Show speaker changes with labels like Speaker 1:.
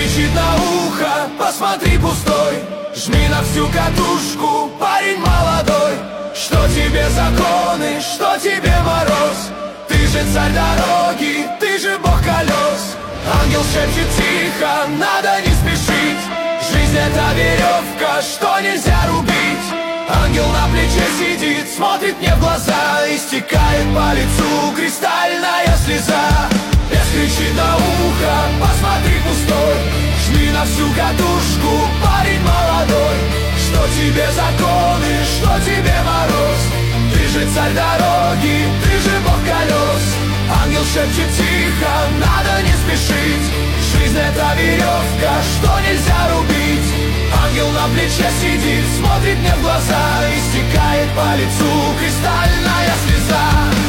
Speaker 1: кричит на ухо: посмотри, пустой. Жми на всю катушку, парень молодой. Что тебе законы, что тебе мороз? Ты же царь дороги, ты же бог колес. Ангел шепчет тихо: надо не спешить. Жизнь это веревка, что нельзя рубить. Ангел на плече сидит, смотрит мне в глаза, и стекает по лицу кристальная слеза. Бес кричит на ухо: посмотри, пустой. Жми на всю катушку, парень молодой. Что тебе законы, что тебе мороз? Ты же царь дороги, ты же бог колес. Ангел шепчет тихо: надо не спешить. Жизнь это веревка, что нельзя рубить. Ангел на плече сидит, смотрит мне в глаза, и стекает по лицу кристальная слеза.